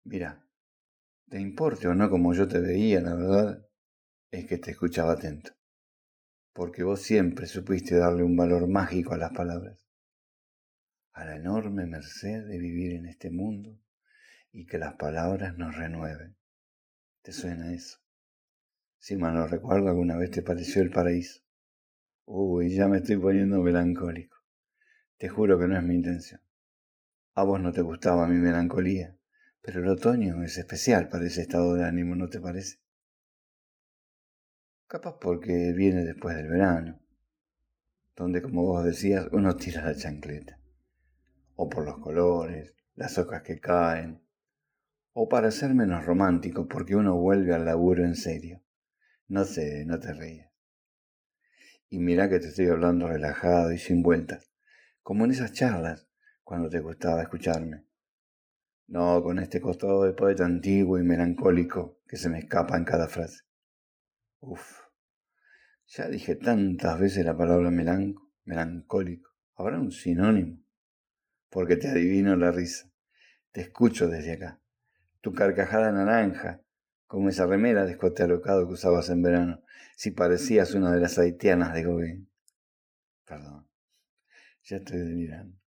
Mira, te importe o no como yo te veía, la verdad es que te escuchaba atento, porque vos siempre supiste darle un valor mágico a las palabras, a la enorme merced de vivir en este mundo y que las palabras nos renueven. ¿Te suena eso? Si mal no recuerdo, alguna vez te pareció el paraíso. Uy, ya me estoy poniendo melancólico. Te juro que no es mi intención. A vos no te gustaba mi melancolía, pero el otoño es especial para ese estado de ánimo, ¿no te parece? Capaz porque viene después del verano, donde, como vos decías, uno tira la chancleta. O por los colores, las hojas que caen. O para ser menos romántico, porque uno vuelve al laburo en serio. No sé, no te rías. Y mirá que te estoy hablando relajado y sin vueltas, como en esas charlas cuando te gustaba escucharme. No con este costado de poeta antiguo y melancólico que se me escapa en cada frase. Uf, ya dije tantas veces la palabra melancólico. ¿Habrá un sinónimo? Porque te adivino la risa. Te escucho desde acá. Tu carcajada naranja, como esa remera de escote alocado que usabas en verano, si parecías una de las haitianas de Gauguin. Perdón, ya estoy delirando.